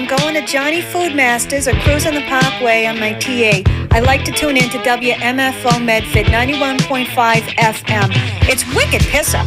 I'm going to Johnny Food Masters or cruising the Parkway on my TA. I like to tune in to WMFO Medford 91.5 FM. It's wicked pisser.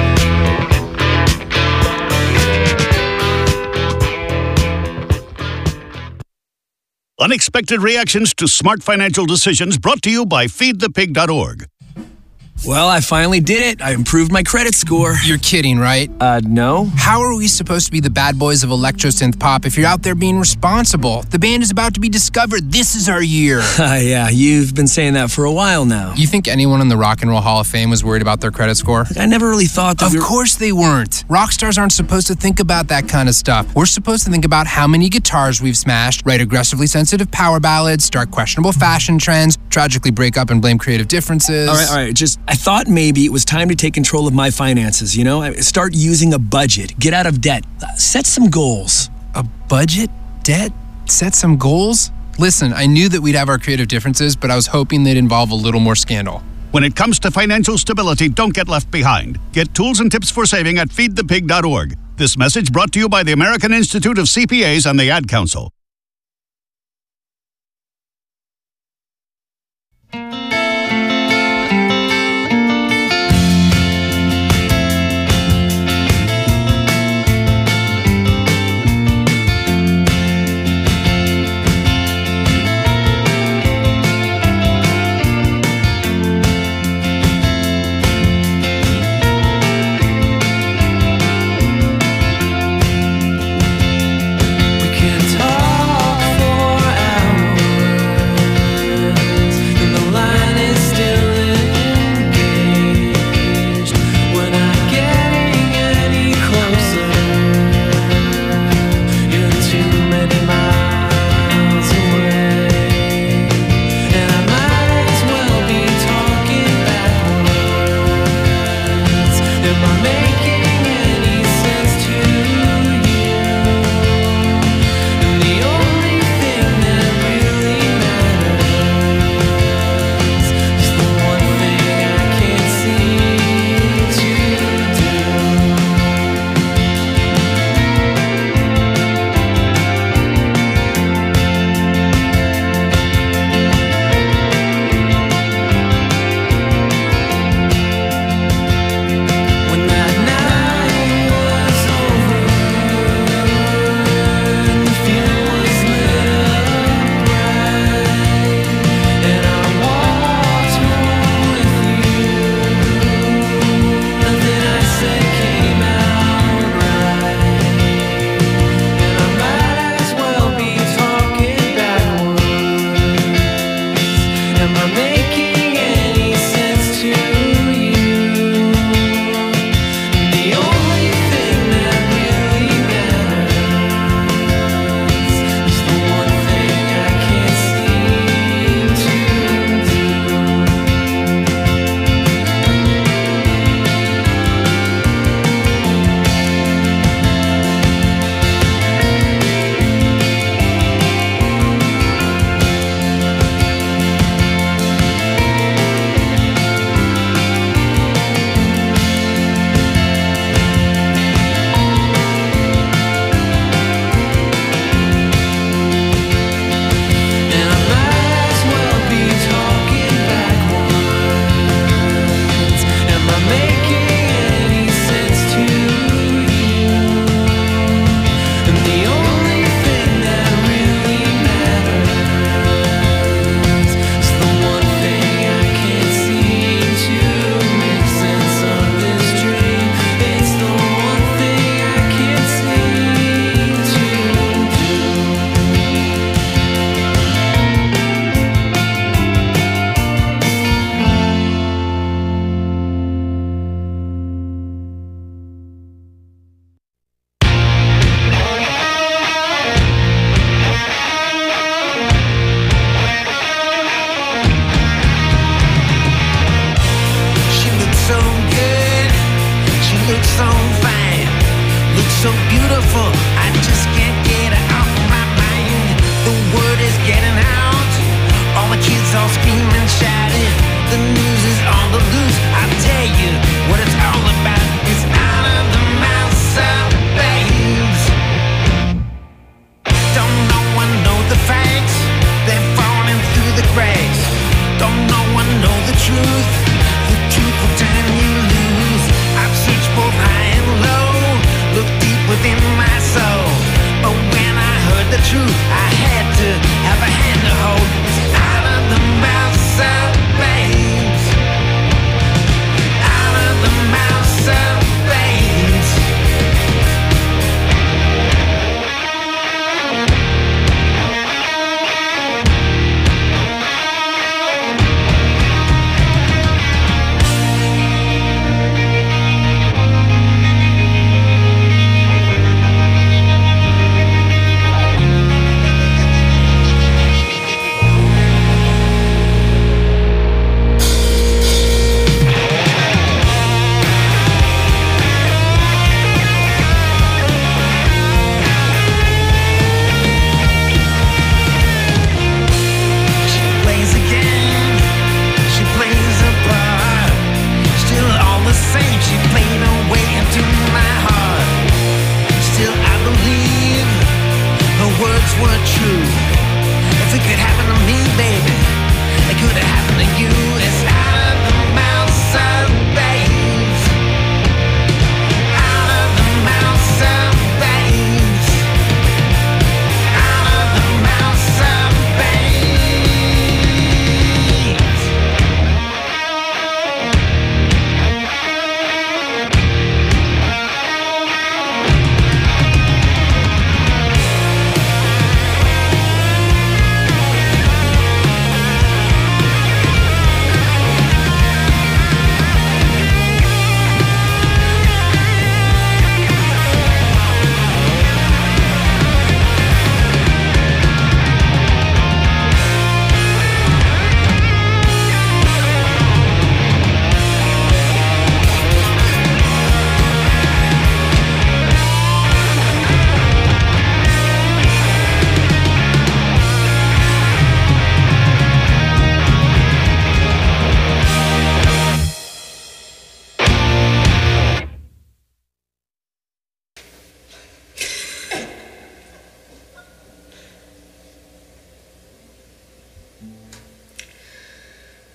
Unexpected reactions to smart financial decisions brought to you by feedthepig.org. Well, I finally did it. I improved my credit score. You're kidding, right? No. How are we supposed to be the bad boys of electro-synth pop if you're out there being responsible? The band is about to be discovered. This is our year. Yeah, you've been saying that for a while now. You think anyone in the Rock and Roll Hall of Fame was worried about their credit score? I never really thought that. Of course they weren't. Rock stars aren't supposed to think about that kind of stuff. We're supposed to think about how many guitars we've smashed, write aggressively sensitive power ballads, start questionable fashion trends, tragically break up and blame creative differences. All right. I thought maybe it was time to take control of my finances, you know? Start using a budget, get out of debt, set some goals. A budget? Debt? Set some goals? Listen, I knew that we'd have our creative differences, but I was hoping they'd involve a little more scandal. When it comes to financial stability, don't get left behind. Get tools and tips for saving at feedthepig.org. This message brought to you by the American Institute of CPAs and the Ad Council. We can talk.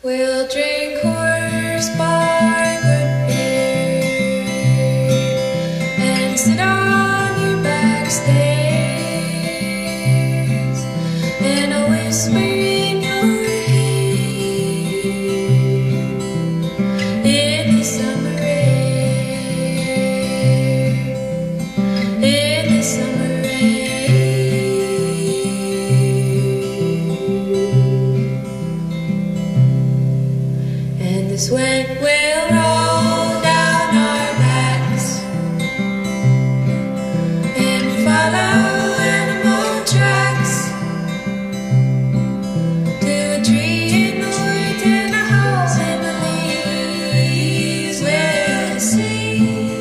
We'll drink horse bar good beer and sit on your back stairs and I'll whisper in your ear in the summer air, in the summer the sweat will roll down our backs and follow animal tracks to a tree in the woods and a house in the leaves. We'll see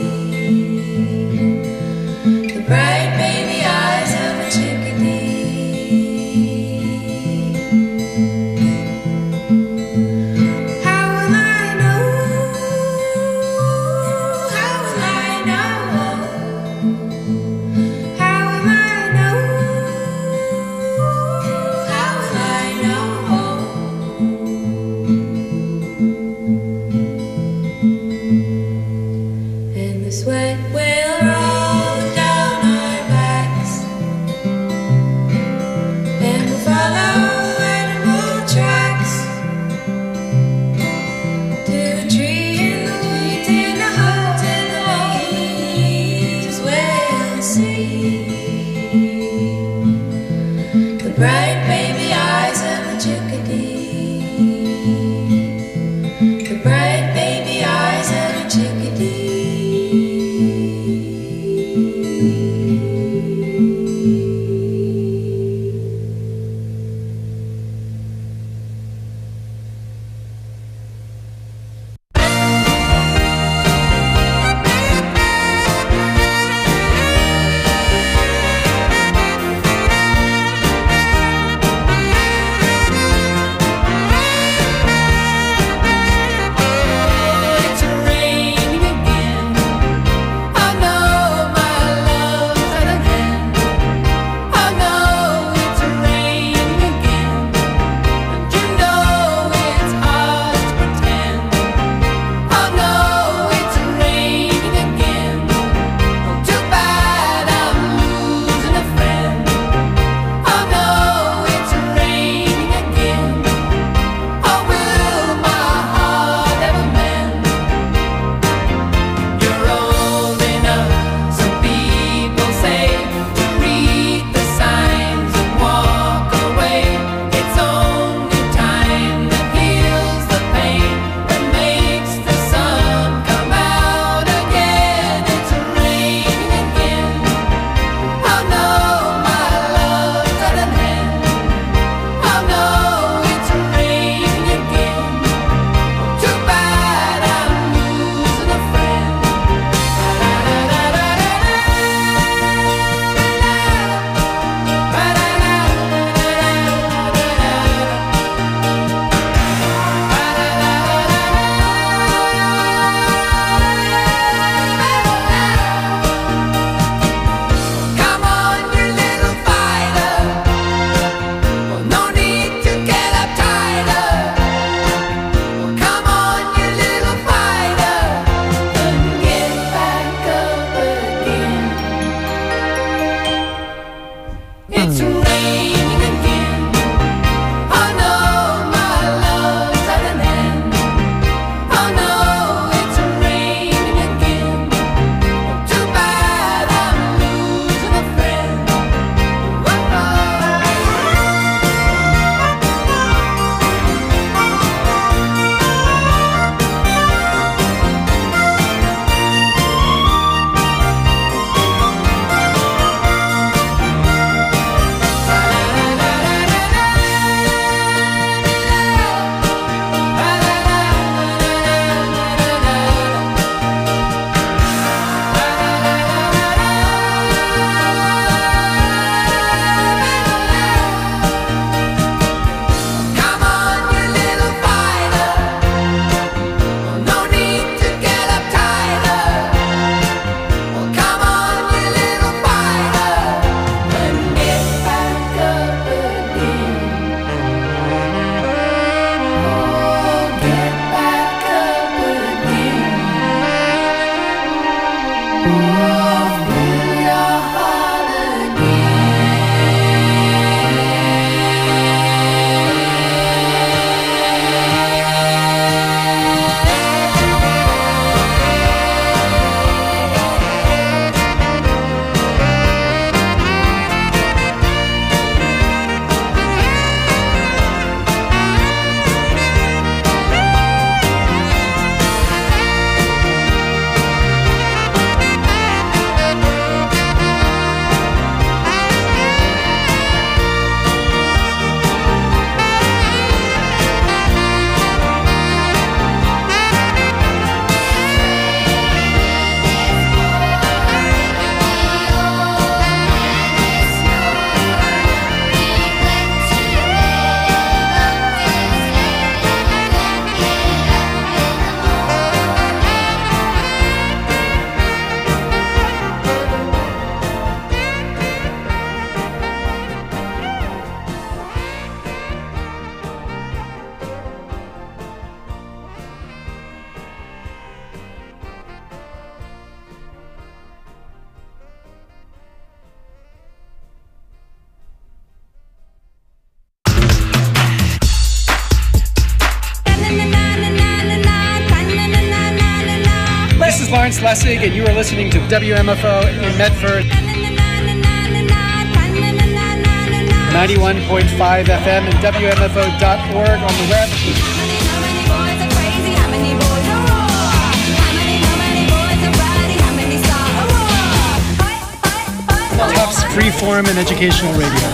the bright baby eyes of a chickadee. Sweat will roll down our backs and we'll follow animal tracks to a tree in the woods and a house in the leaves. We'll see the bright baby eyes of a chickadee, the bright baby eyes of a chickadee. Lessig, and you are listening to WMFO in Medford. 91.5 FM and WMFO.org on the web. Tufts Freeform and Educational Radio.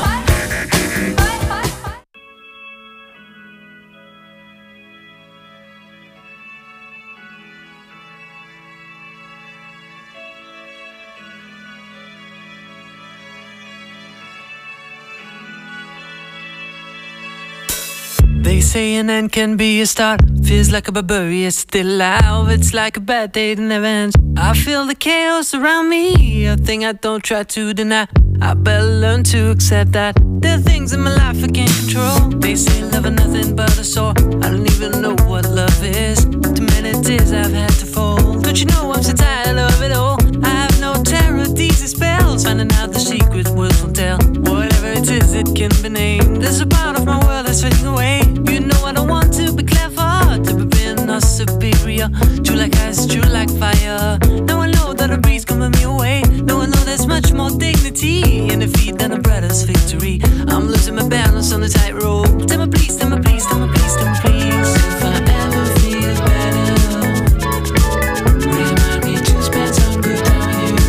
They say an end can be a start. Feels like a barbarian still alive. It's like a bad day that never ends. I feel the chaos around me, a thing I don't try to deny. I better learn to accept that there are things in my life I can't control. They say love is nothing but a sore. I don't even know what love is. Too many tears I've had to fold. Don't you know I'm so tired of it all? I have no terror, these are spells. Finding out the secret words won't tell. Whatever it is, it can be named. There's a part of my world that's fading away. You know I don't want to be clever, to be being or superior. True like ice, true like fire. Now I know that a breeze coming me away. Now I know there's much more dignity in defeat than a brother's victory. I'm losing my balance on the tightrope. Tell me please, tell me please, tell me please, tell me please. If I ever feel better, remind me to spend some good time with you.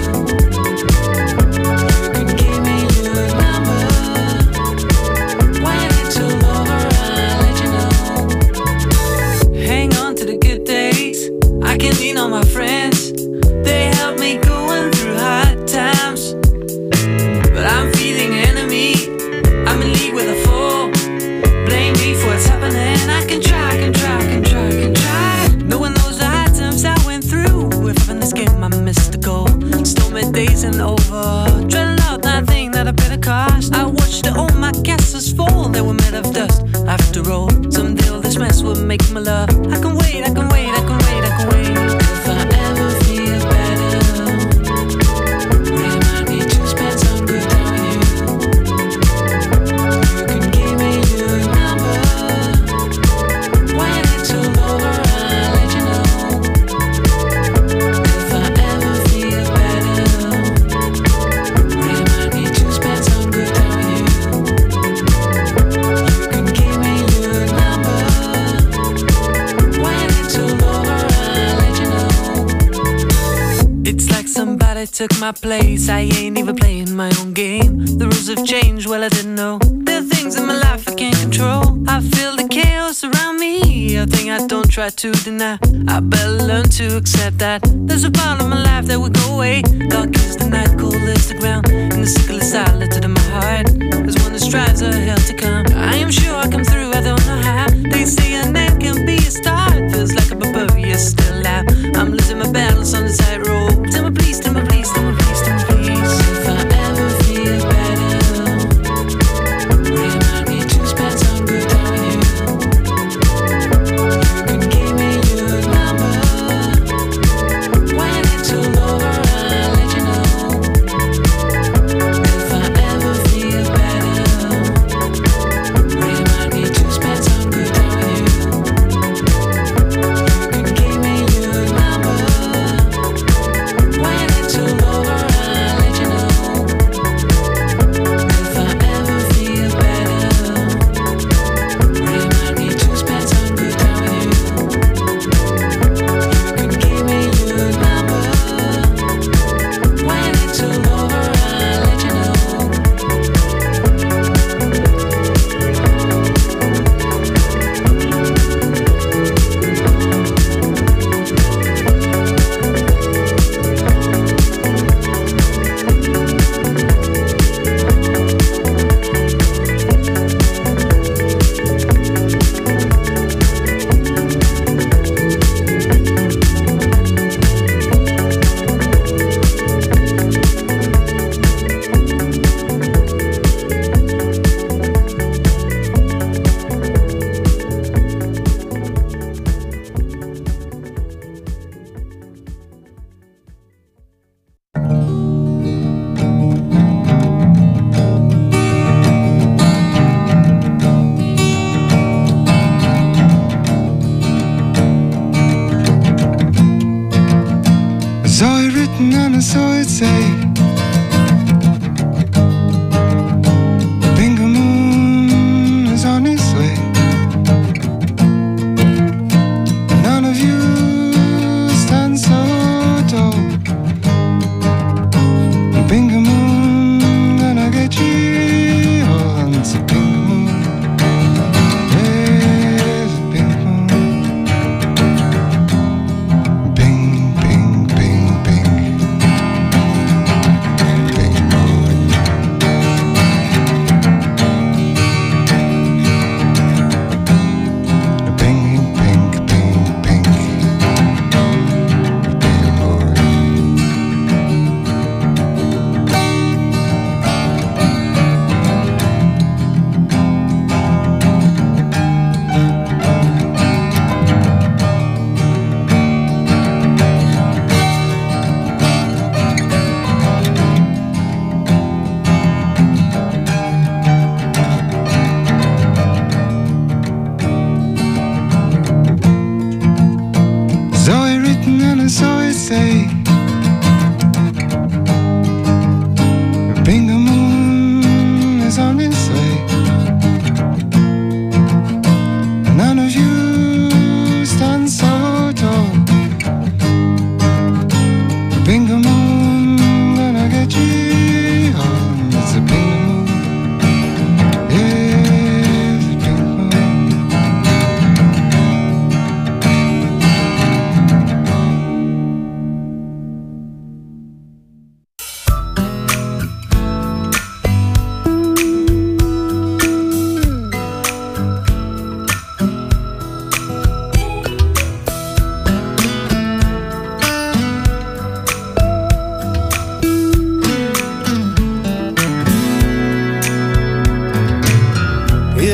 You can give me your number. When it's all over, I'll let you know. Hang on to the good days. I can lean on my friends. They help me going through hard times. But I'm feeling enemy. I'm in league with a foe. Blame me for what's happening. I can try, can try, can try, can try. Knowing those hard times I went through. If I'm in this game, I missed the goal. Stormy days and over. Dreading out that thing that I paid a cost. I watched all my castles fall. They were made of dust. After all, someday all this mess will make me love. I can wait, I can wait, I can wait, I can wait. If I ever feel better, remind me to spend some good time with you. You can give me your number. When it's all over, I'll let you know. If I ever feel better, remind me to spend some good time with you. You can give me your number. When it's all over, I'll let you know. It's like somebody took my place. I ain't even playing my own game. The rules have changed, well I didn't know. There are things in my life I can't control. I feel the chaos around me, a thing I don't try to deny. I better learn to accept that there's a part of my life that will go away. Dark is the night, cold is the ground, and the sickle is silent in my heart. There's one that strives a hell to come. I am sure I come through, I don't know how. They say an end can be a start. Feels like a barbarian still alive. I'm losing my balance on the tightrope. Tell me please, tell me please, tell me please, tell me please. If I ever feel better, remind me to spend some good time with you. You can give me your number. When it's all over, I'll let you know. If I ever feel better, remind me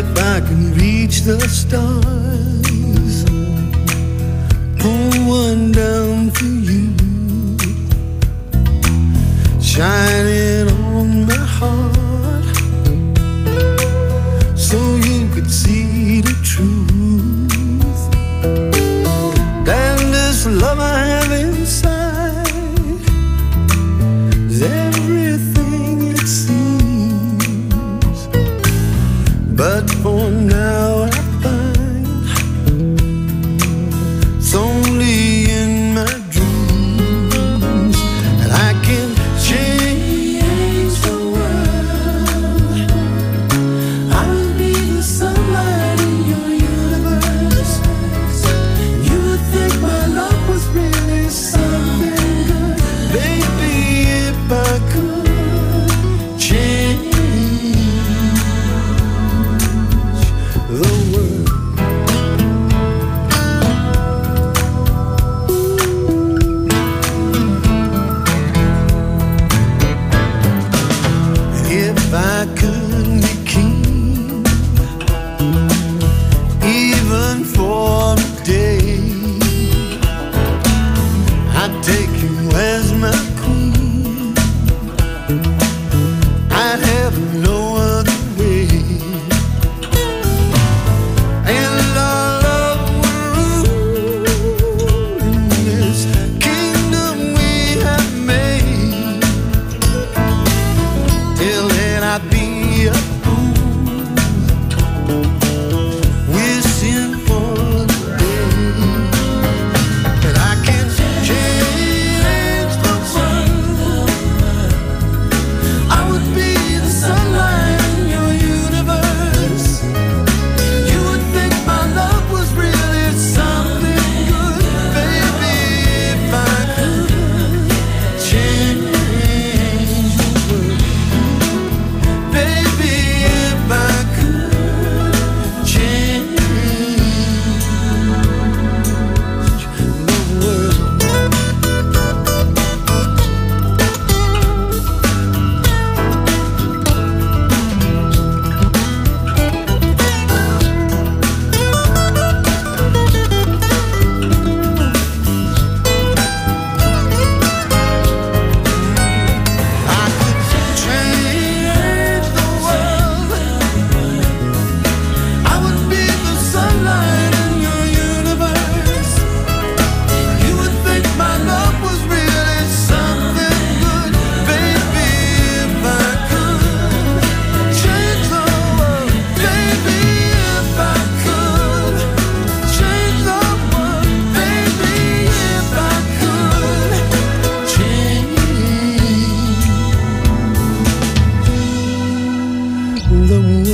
If I can reach the stars, pull one down for you, shining on my heart, so you could see the truth. And this love I have inside is everything it seems. But for now I find it's only in my dreams that I can change the world. I will be the sunlight in your universe. You would think my love was really something good. Baby, if I could change the world. If I could be king, even for a day, I'd take you as my queen. I'd have no other way. And our love will rule in this kingdom we have made. Till then I'd be a fool, wishing for the day that I can change the world. I would be the sunlight in your universe. You would think my love was really something good. Baby, if I could change the world. Baby, if I could change the world. I could change the world. I would be the sunlight in your universe. You would think my love was really something good. Baby, if I could change the world. Baby, if I could change the world. Baby, if I could change the world.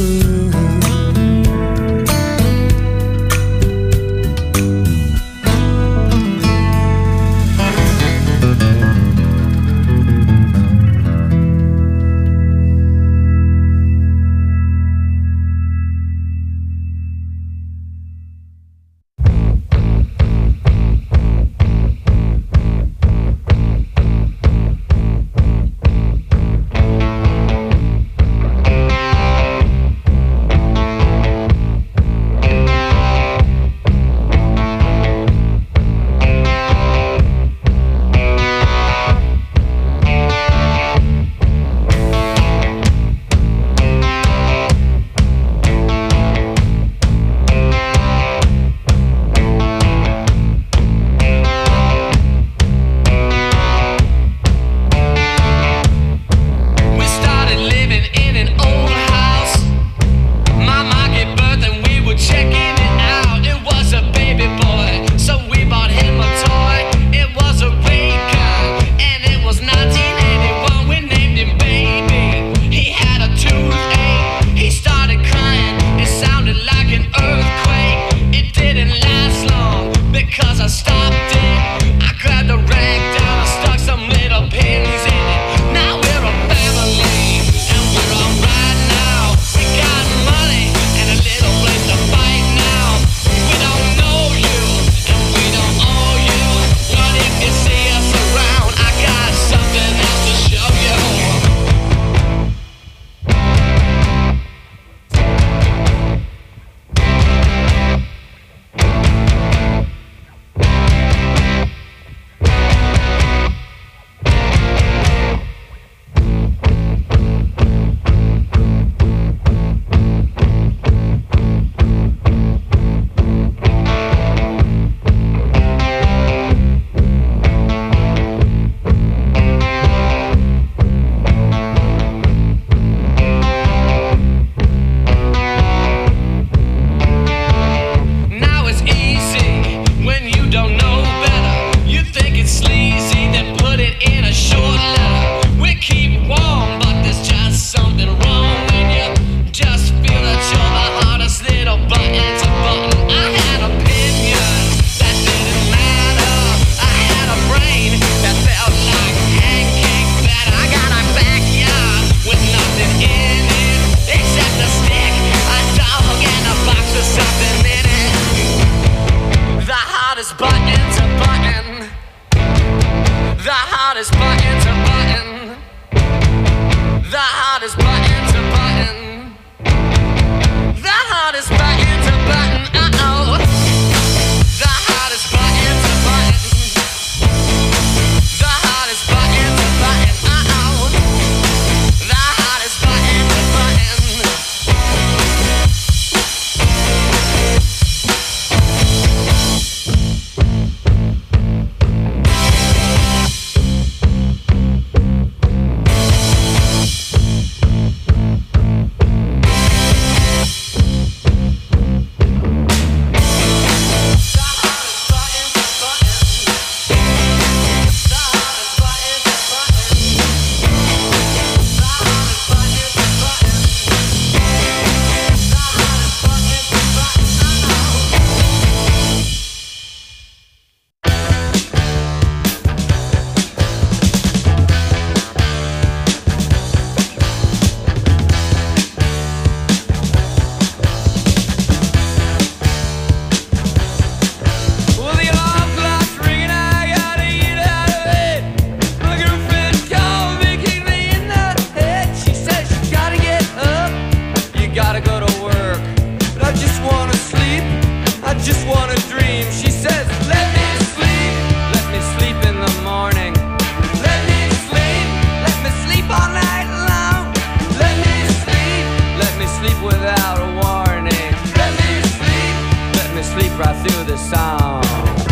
the song.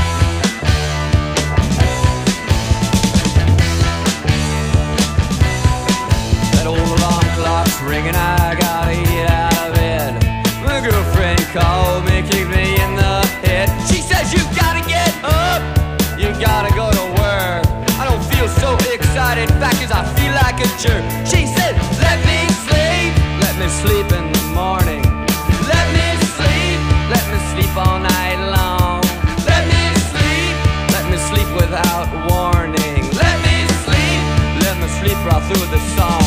That old alarm clock's ringing, I gotta get out of bed. My girlfriend called me, kicked me in the head. She says, you gotta get up, you gotta go to work. I don't feel so excited, in fact, 'cause I feel like a jerk. She said, let me sleep in the morning. Let me sleep all night long. Let me sleep without warning. Let me sleep right through the song.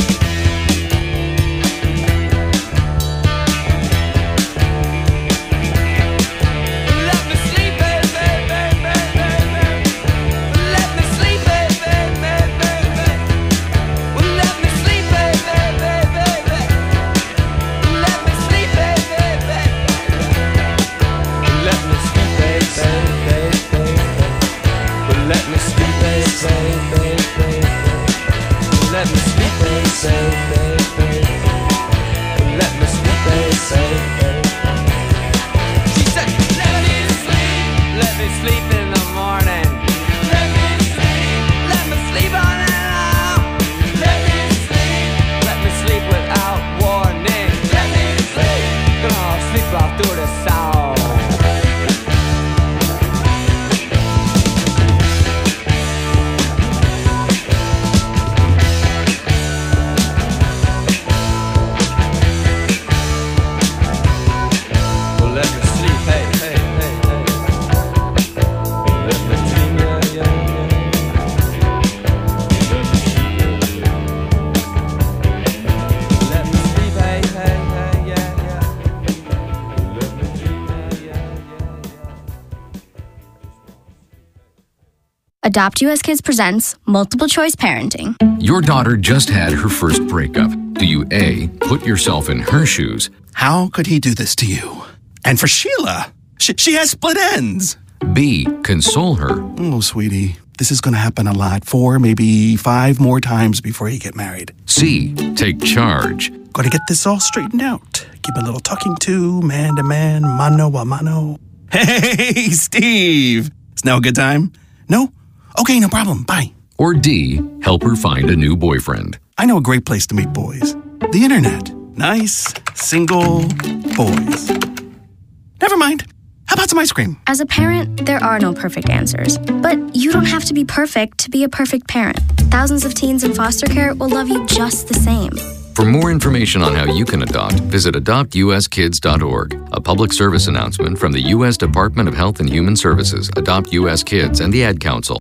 Adopt US Kids presents Multiple Choice Parenting. Your daughter just had her first breakup. Do you A, put yourself in her shoes? How could he do this to you? And for Sheila, she has split ends. B, console her. Oh, sweetie, this is going to happen a lot. 4, maybe 5 more times before you get married. C, take charge. Got to get this all straightened out. Keep a little talking to, man to man, mano a mano. Hey, Steve. Is now a good time? No? Okay, no problem. Bye. Or D, help her find a new boyfriend. I know a great place to meet boys. The internet. Nice, single boys. Never mind. How about some ice cream? As a parent, there are no perfect answers. But you don't have to be perfect to be a perfect parent. Thousands of teens in foster care will love you just the same. For more information on how you can adopt, visit adoptuskids.org. A public service announcement from the U.S. Department of Health and Human Services, Adopt U.S. Kids, and the Ad Council.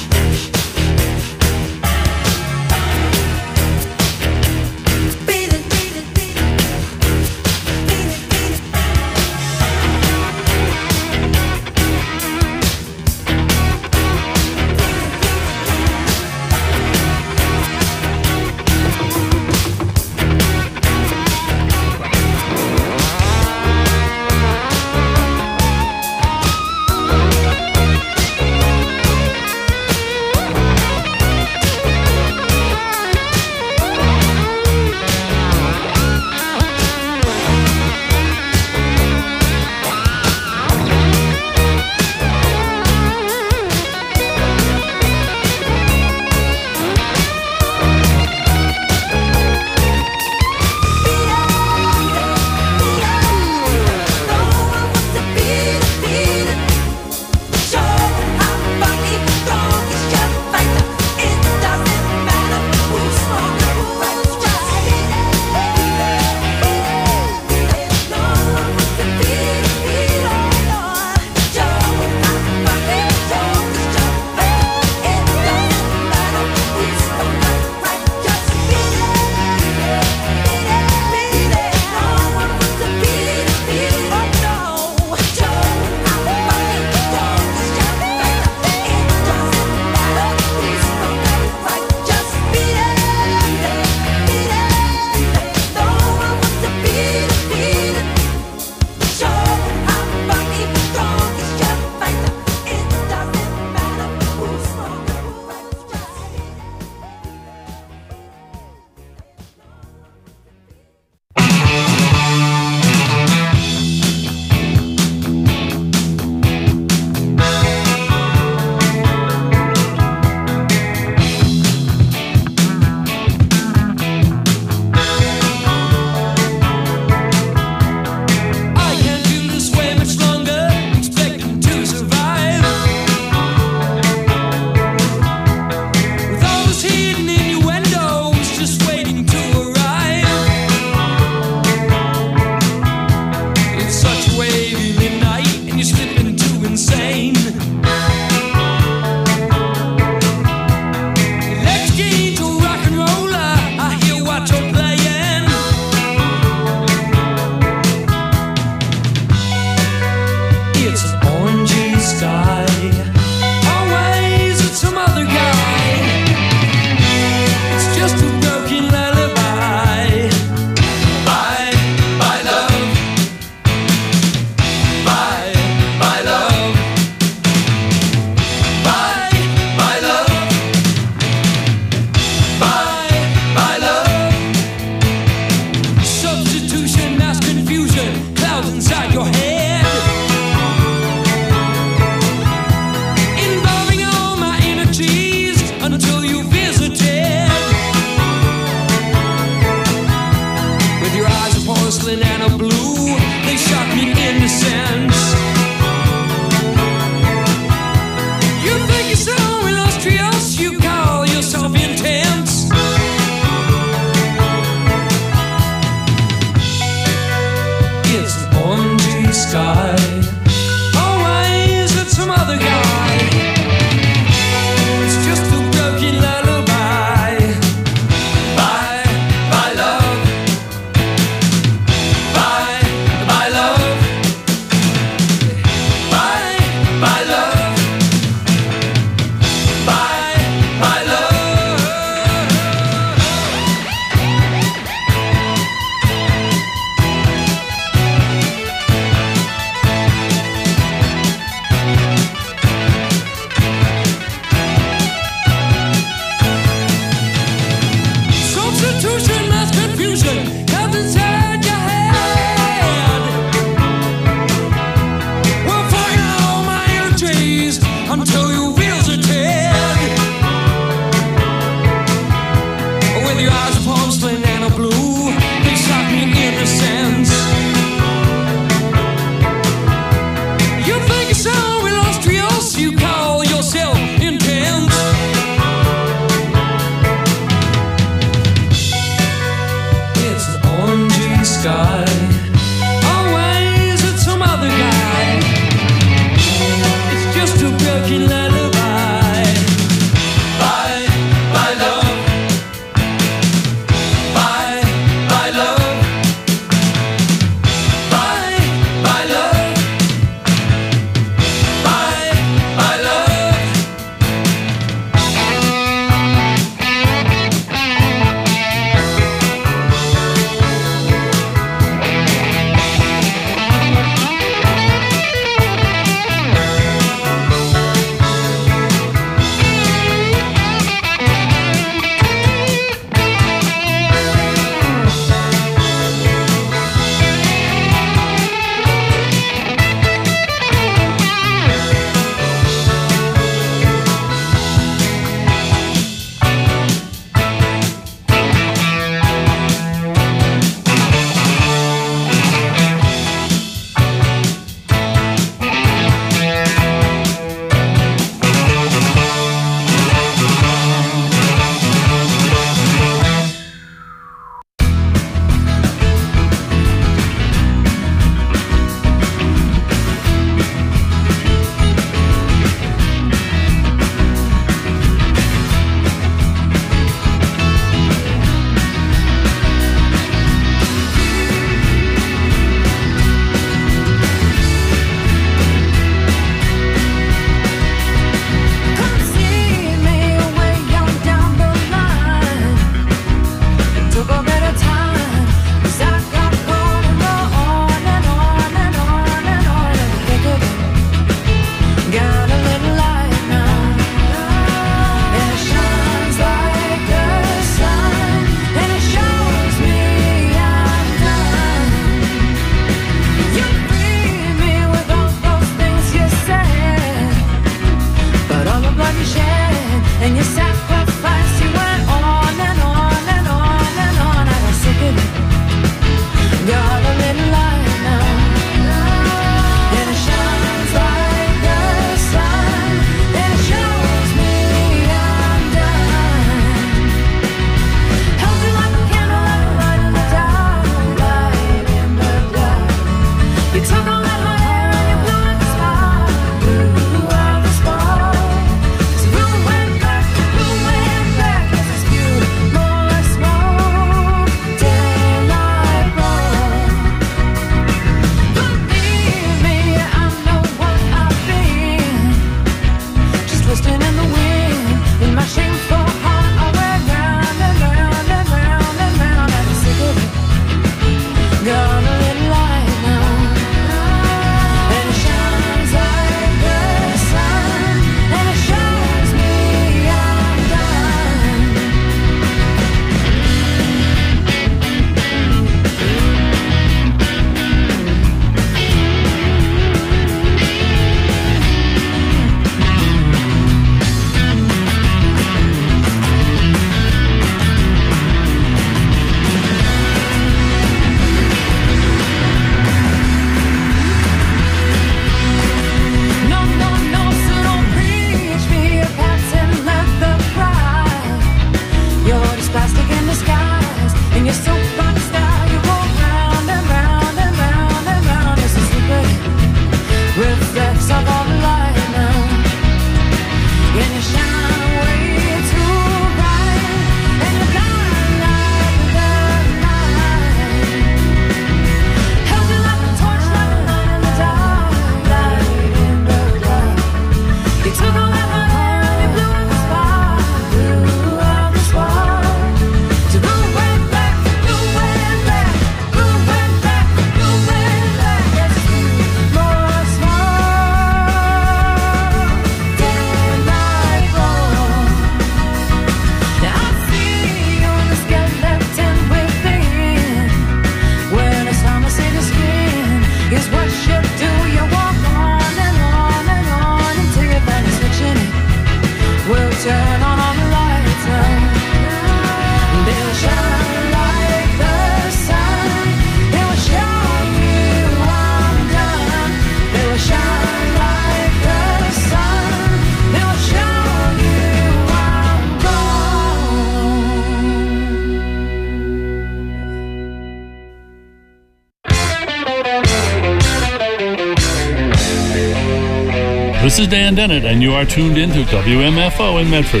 This is Dan Dennett, and you are tuned into WMFO in Medford.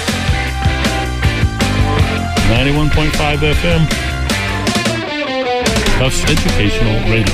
91.5 FM. Tufts Educational Radio.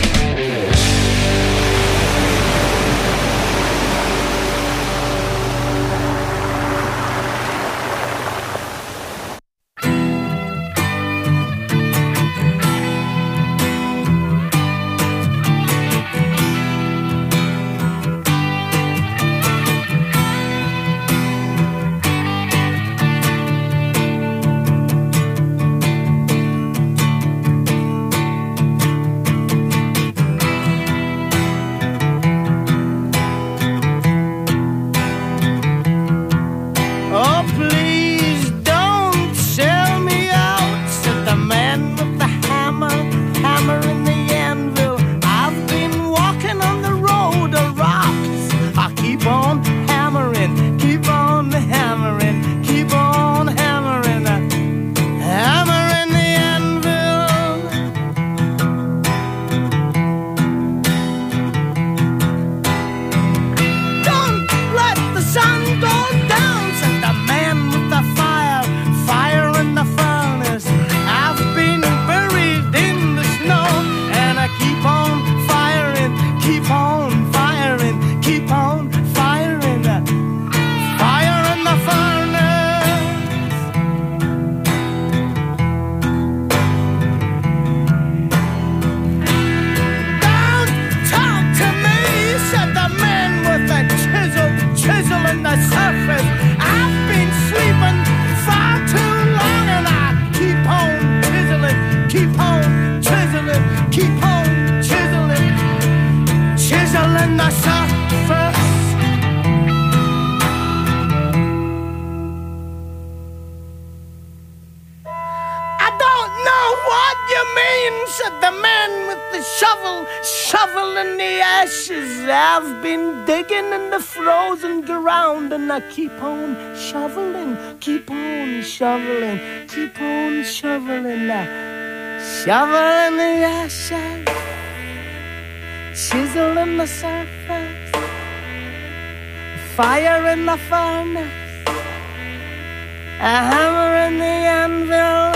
Keep on shoveling, keep on shoveling, keep on shoveling now. Shoveling the ashes, chiseling the surface, fire in the furnace, a hammer in the anvil,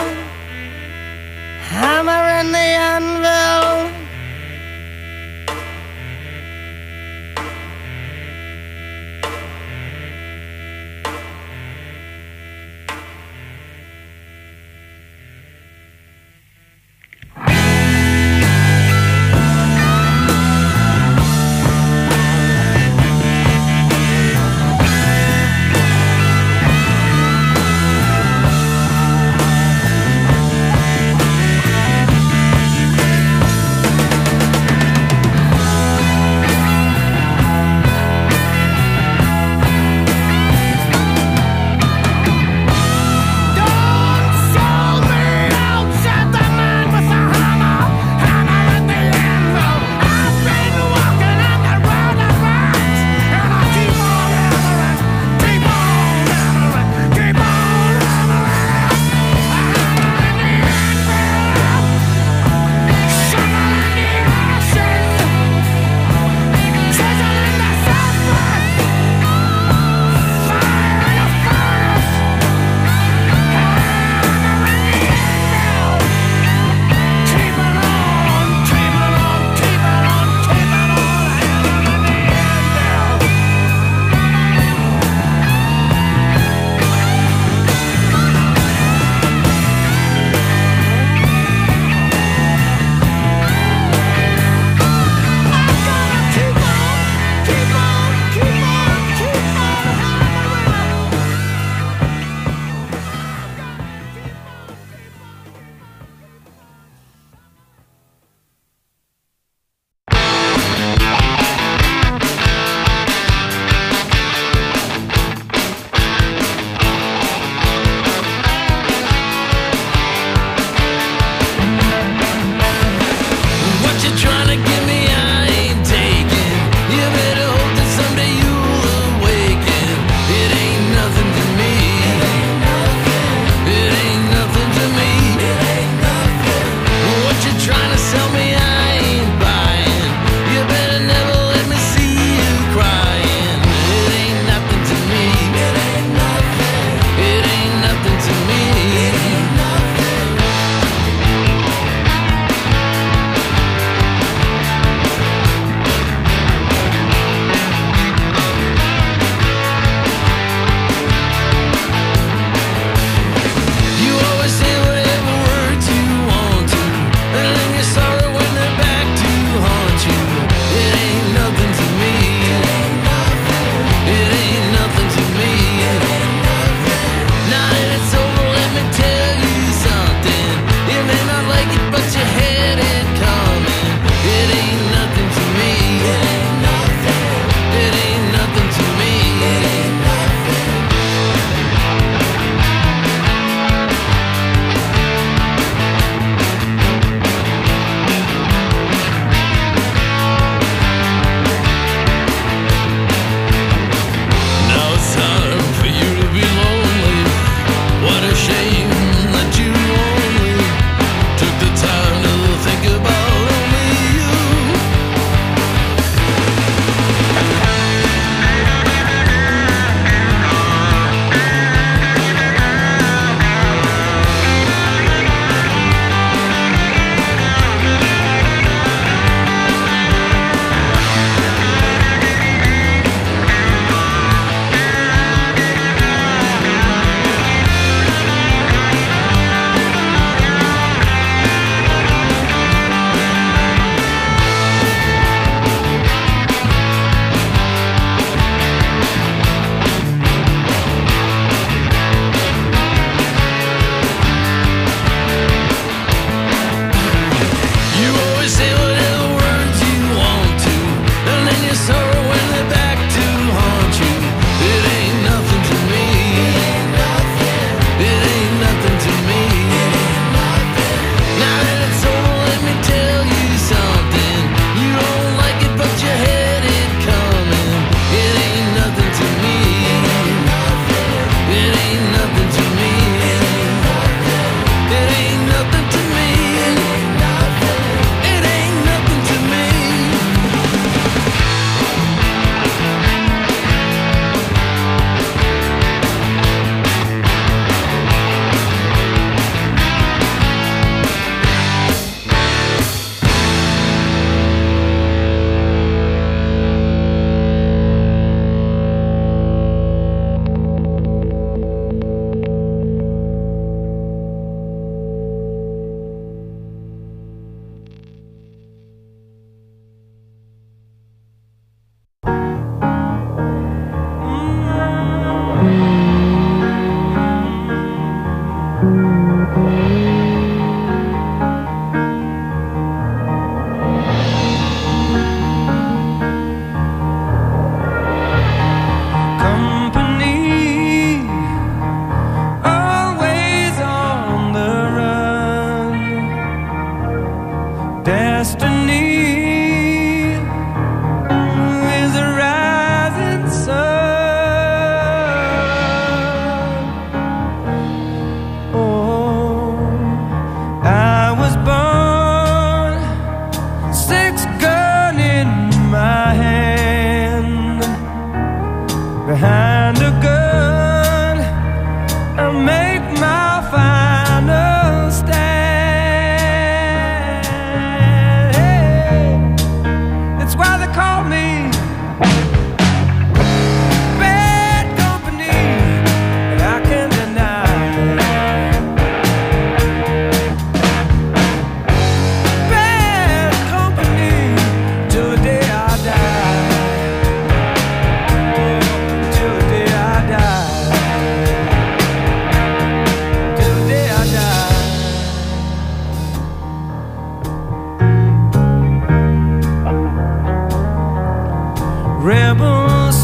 hammer in the anvil.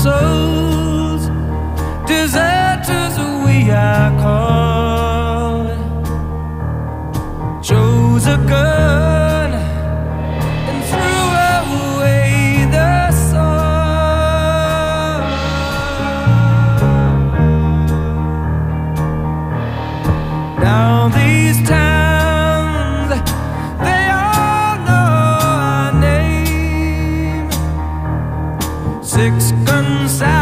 souls, deserters we are called. Chose a gun and threw away the sword. Now these towns, they all know our name. 6 guns.